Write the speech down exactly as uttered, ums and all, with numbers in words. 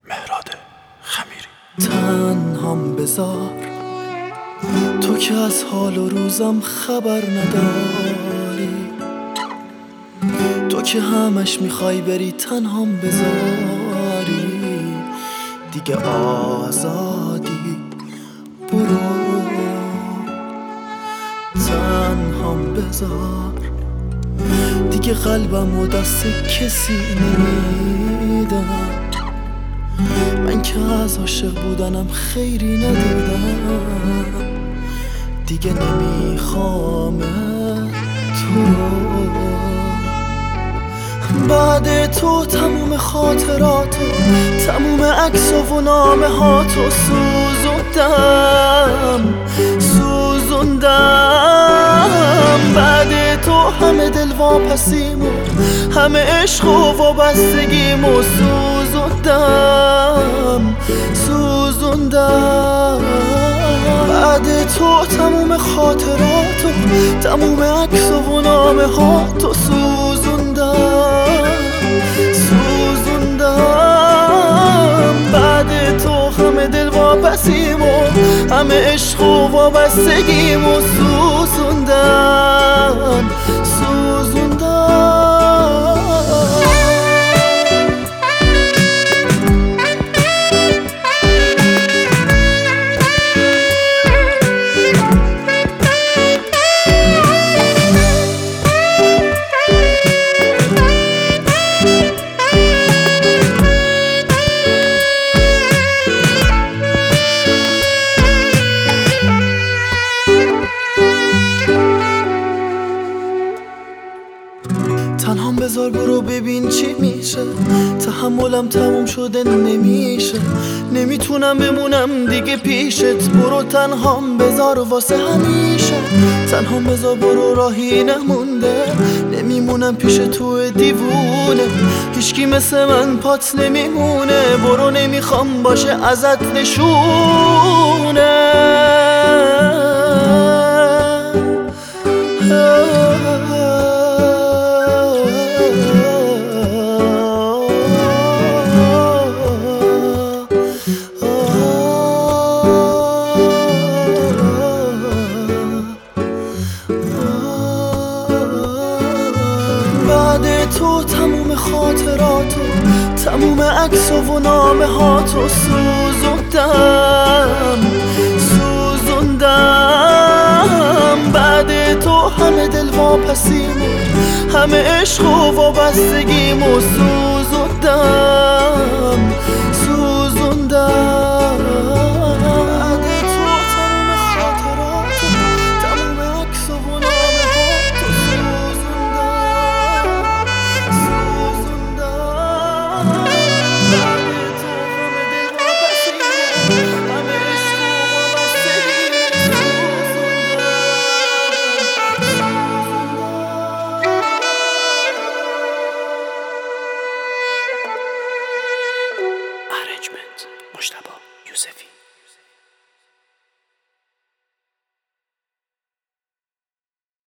مهراد خمیری. تنهام بذار تو که از حال و روزم خبر نداری، تو که همش میخوای بری تنهام بذاری، دیگه آزادی برو. تنهام بذار دیگه قلبم و دست کسی نمیدم، من که از عاشق بودنم خیری ندیدم، دیگه نمیخوام تو رو. بعد تو تموم خاطراتو، تموم عکس و نامه هاتو سوزوندم سوزوندم. بعد تو همه دل واپسیمو، همه عشق و وابستگیمو سوزوندم سوزوندم. بعد تو تموم خاطراتو، تموم عکس و نامه هاتو سوزوندم سوزوندم. بعد تو همه دل واپسیمو، همه عشق و وابستگیمو سوزوندم سوزوندم. تنهام بذار برو ببین چی میشه، تحملم تموم شده نمیشه، نمیتونم بمونم دیگه پیشت. برو تنهام بذار واسه همیشه، تنهام بذار برو راهی نمونده، نمیمونم پیش تو دیوونه، هیچکی مثل من پات نمیمونه. برو نمیخوام باشه ازت نشونه. بعد تو تموم خاطراتو، تموم عکس و نامه هاتو سوزوندم سوزوندم. بعد تو همه دل واپسیمو، همه عشق و وابستگیمو سوزوندم